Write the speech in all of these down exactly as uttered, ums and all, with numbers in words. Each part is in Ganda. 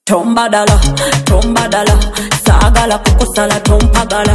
Tombadala, tombadala, sagala kukusala tompagala.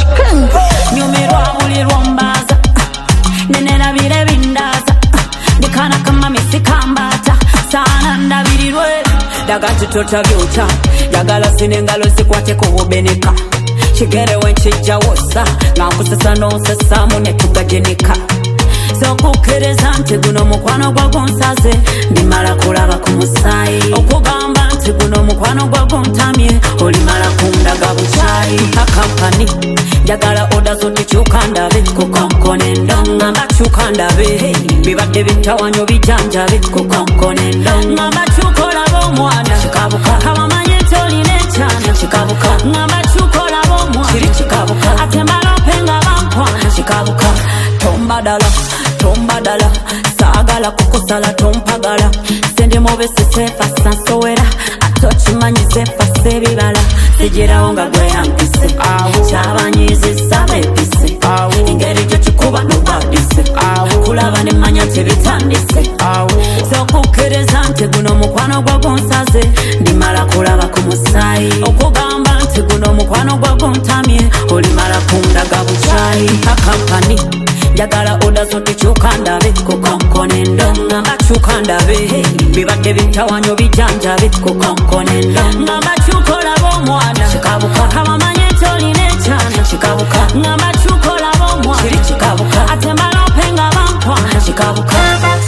Nyumirwa mulirwa mbaza, nenera bire bindaza. Dikana kama misikambata, sana ndabirirwe. Dagati tota byota, yagala sinengalo zikwate kububenika. Chigere wenchija wosa, ngakusesa nonsesa mune tugajenika. So kukereza nti guno mukwano gwa gonsaze, ndimala kulaba ku musayi. Okugamba nti guno mukwano gwa gontamye, olimala kundaga buchayi. Akampani, jagala oda zote chuka ndabe, kukonkone ndonga mba chuka ndabe. Bibadde bitawanyo bijanjabe, kukonkone ndonga ngamba chukola bomwana. Chikabuka, kamamanye toline chana. Chikabuka, ngamba chukola bomwana. Chiri chikabuka, atembala penga bankwana. Chikabuka, tombadala, tombadala, sagala kukusala tompagala. Sende mobe sesefa sansowera, atochimanyi sefa sebibala. Sejera onga gwe yampise, chabanyizi sabe pise. Ingeri jo chikuba nubadise, kulaba ne manya tebitandise. So kukereza nti guno mukwano gwa gonsaze, ndimala kulaba ku musayi. Okugamba nti guno mukwano gwa gontamye, olimala kundaga buchayi. Akampani, jagala oda zote chuka ndabe, kukonkone ndonga mba chuka ndabe. Bibadde bitawanyo bijanjabe, kukonkone ndonga ngamba chukola bomwana. Chikabuka, kamamanye toline chana. Chikabuka, ngamba chukola bomwana. Chiri chikabuka, atembala penga bankwana. Chikabuka,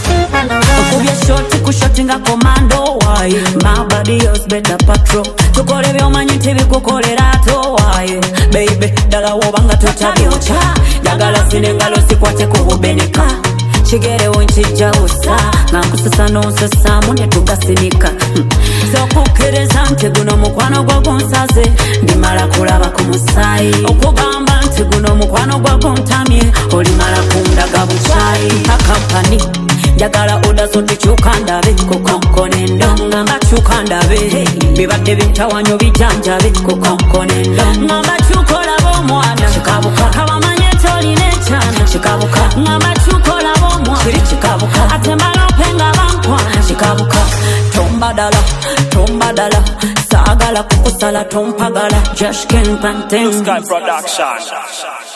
okubye shoti kushoti nga komando waye. My body is better patrol. Tukole byomanyi nti bikukolera ato waye. Baby, dala wobanga totabyocha. Jagala sinengalo sikwate kububenika. Chigere wenchija usa, ngakusesa nonsesa mune tugasinika. So kukereza nti guno mukwano gwa gonsaze, ndimala kulaba ku musayi. Okugamba nti guno mukwano gwa gontamye, olimala kundaga buchayi. Akampani, jagala oda zote chuka ndabe, kukonkone ndonga mba chuka ndabe. Bibadde bitawanyo bijanjabe, kukonkone ndonga ngamba chukola bomwana. Chikabuka, kamamanye toline chana. Chikabuka, ngamba chukola bomwana. Chiri chikabuka, atembala penga bankwana. Chikabuka, tombadala, tombadala, sagala kukusala tompagala. Josh Ken Panteng Sky Production.